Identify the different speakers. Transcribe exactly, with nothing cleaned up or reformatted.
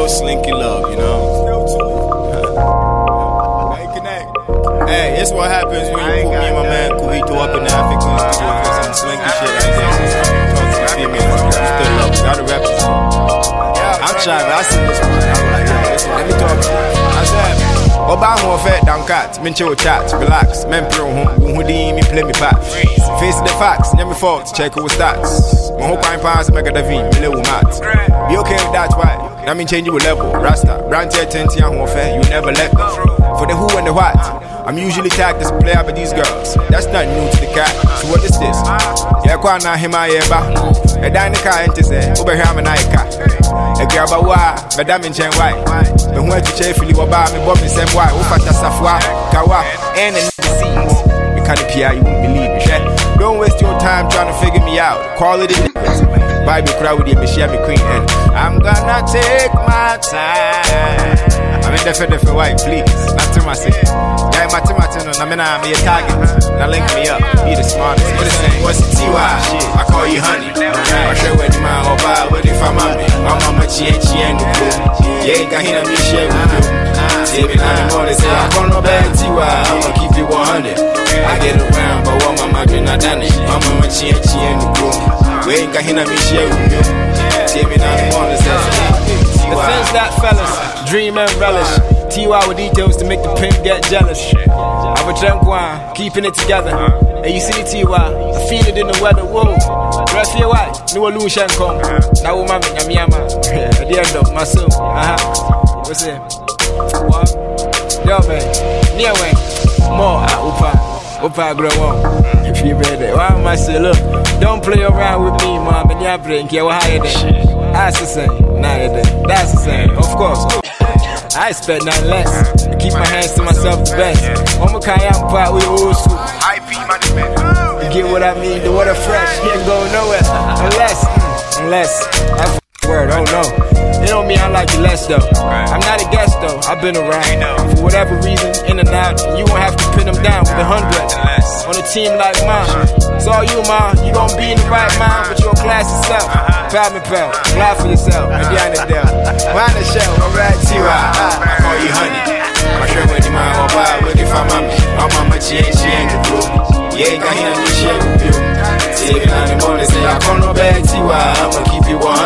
Speaker 1: slinky love, you know. Hey, it's what happens when you put me and my man Kuhito up in the African studio for some slinky shit like that. Talk to the females, still love, gotta rap this one. I'm shy, but I see this one. I'm like, yeah, this one. Let me talk to you. I said, Obama fed down cat, men chill chat, relax, men pro home, who did me play me back. Face the facts, never fault, check who stats. My whole pine pass, make a davine, me little mat. Be okay with that, why? That mean change your level, Rasta, brand tier ten, and who fair, you never let go. For the who and the what, I'm usually tagged as a player by these girls. That's not new to the cat. So what is this? Yeah, Kwana Hima Eba. A Danica and to say, Over Hamanaika. A Grabawa, Madame in Chen White. But when to cheerfully about me, Bobby Sam White, Ufata Safwa, Kawa, and the seas. You can't appear, you won't believe me. Don't waste your time trying to figure me out. Quality difference. Bible crowd with you, Michelle McQueen. And I'm gonna take my time. I'm in the fed for white, please. Not to myself. Yeah, my tomato, I'm in a target. Now link me up, be the smartest. What is it? What's it? T Y? I call you honey. I share with you, man, or buy with if I'm on me. I'm on my G H and the blue. Yeah, got him, me share with you. Say me now, the morning, say, I call no bad T Y. I'ma keep it one hundred. I get around, but what my mama not done it. I'm on my G H and the blue. We ain't got him, me share with you. Say me now, the morning, say,
Speaker 2: defense that fellas, dream and relish. T Y with details to make the pimp get jealous. I was drunk wine, keeping it together. And you see the T Y, I feel it in the weather. Whoa, rest your white, new illusion come. Now we're my yama. At the end of my soul. Uh huh. What's it? What? Yo, man. Near way. More. Upa. Upa grow up. If you ready, why am I say, look, don't play around with me, mom. And you're breaking your higher than. That's the same. Nah, that's the same. Of course. I expect nothing less. I keep my hands to myself the best. I'm a kayak part with old school. I P management. You get what I mean? The water fresh, he ain't going nowhere. Unless, unless, I f word, oh no. It don't mean I like you less though. I'm not a guest though, I've been around. For whatever reason, in and out, you won't have to pin them down with a hundred. On a team like mine. It's all you, ma. You gon' be in the right mind with your classy self. Pound me pal, glad for yourself. And behind the devil. Behind the shell, alright, T Y. I call you honey. I share with you, man, or buy with if I'm on me. I'm on my G H and the blue. Yeah, got him, me share with you. Say it on the morning, say I call no bad T Y. I'ma keep you one.